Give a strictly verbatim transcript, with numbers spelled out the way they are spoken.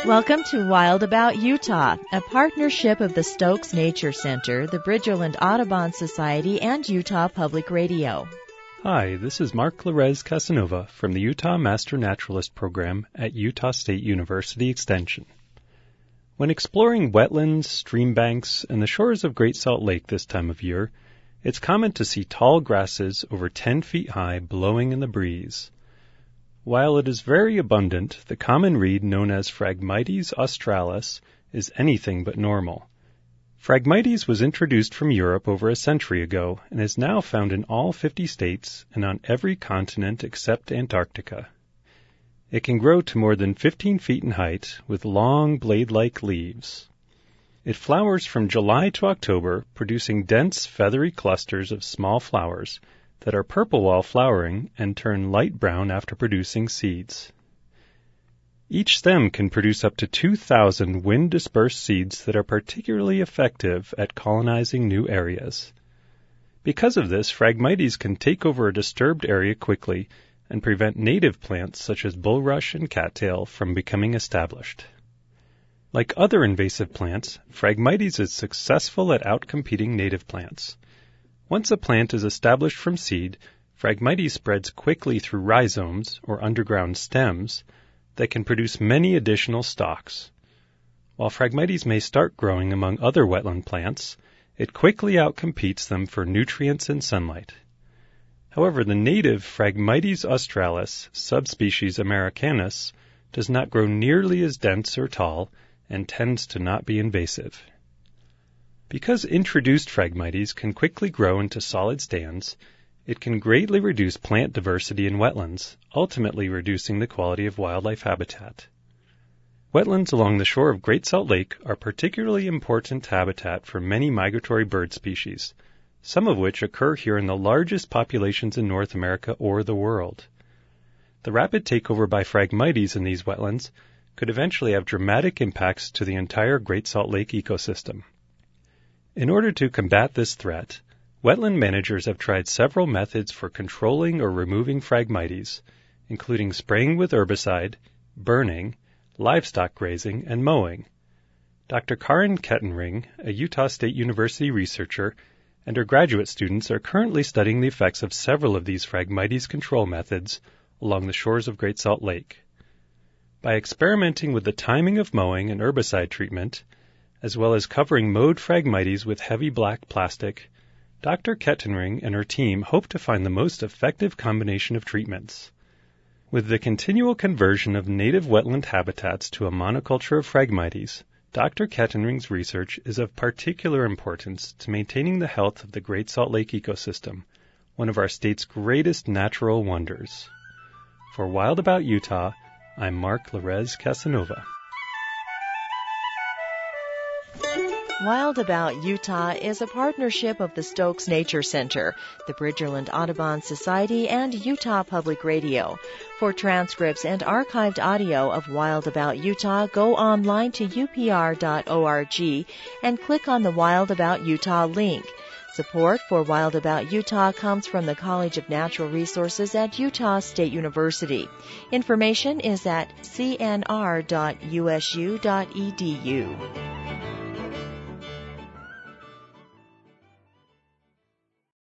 Welcome to Wild About Utah, a partnership of the Stokes Nature Center, the Bridgerland Audubon Society, and Utah Public Radio. Hi, this is Mark Larez Casanova from the Utah Master Naturalist Program at Utah State University Extension. When exploring wetlands, stream banks, and the shores of Great Salt Lake this time of year, it's common to see tall grasses over ten feet high blowing in the breeze. While it is very abundant, the common reed known as Phragmites australis is anything but normal. Phragmites was introduced from Europe over a century ago and is now found in all fifty states and on every continent except Antarctica. It can grow to more than fifteen feet in height with long blade-like leaves. It flowers from July to October, producing dense feathery clusters of small flowers that are purple while flowering and turn light brown after producing seeds. Each stem can produce up to two thousand wind-dispersed seeds that are particularly effective at colonizing new areas. Because of this, Phragmites can take over a disturbed area quickly and prevent native plants such as bulrush and cattail from becoming established. Like other invasive plants, Phragmites is successful at outcompeting native plants. Once a plant is established from seed, Phragmites spreads quickly through rhizomes, or underground stems, that can produce many additional stalks. While Phragmites may start growing among other wetland plants, it quickly outcompetes them for nutrients and sunlight. However, the native Phragmites australis, subspecies americanus, does not grow nearly as dense or tall and tends to not be invasive. Because introduced Phragmites can quickly grow into solid stands, it can greatly reduce plant diversity in wetlands, ultimately reducing the quality of wildlife habitat. Wetlands along the shore of Great Salt Lake are particularly important habitat for many migratory bird species, some of which occur here in the largest populations in North America or the world. The rapid takeover by Phragmites in these wetlands could eventually have dramatic impacts to the entire Great Salt Lake ecosystem. In order to combat this threat, wetland managers have tried several methods for controlling or removing Phragmites, including spraying with herbicide, burning, livestock grazing, and mowing. Doctor Karin Kettenring, a Utah State University researcher, and her graduate students are currently studying the effects of several of these Phragmites control methods along the shores of Great Salt Lake. By experimenting with the timing of mowing and herbicide treatment, as well as covering mowed Phragmites with heavy black plastic, Doctor Kettenring and her team hope to find the most effective combination of treatments. With the continual conversion of native wetland habitats to a monoculture of Phragmites, Doctor Kettenring's research is of particular importance to maintaining the health of the Great Salt Lake ecosystem, one of our state's greatest natural wonders. For Wild About Utah, I'm Mark Larez Casanova. Wild About Utah is a partnership of the Stokes Nature Center, the Bridgerland Audubon Society, and Utah Public Radio. For transcripts and archived audio of Wild About Utah, go online to U P R dot org and click on the Wild About Utah link. Support for Wild About Utah comes from the College of Natural Resources at Utah State University. Information is at c n r dot u s u dot e d u.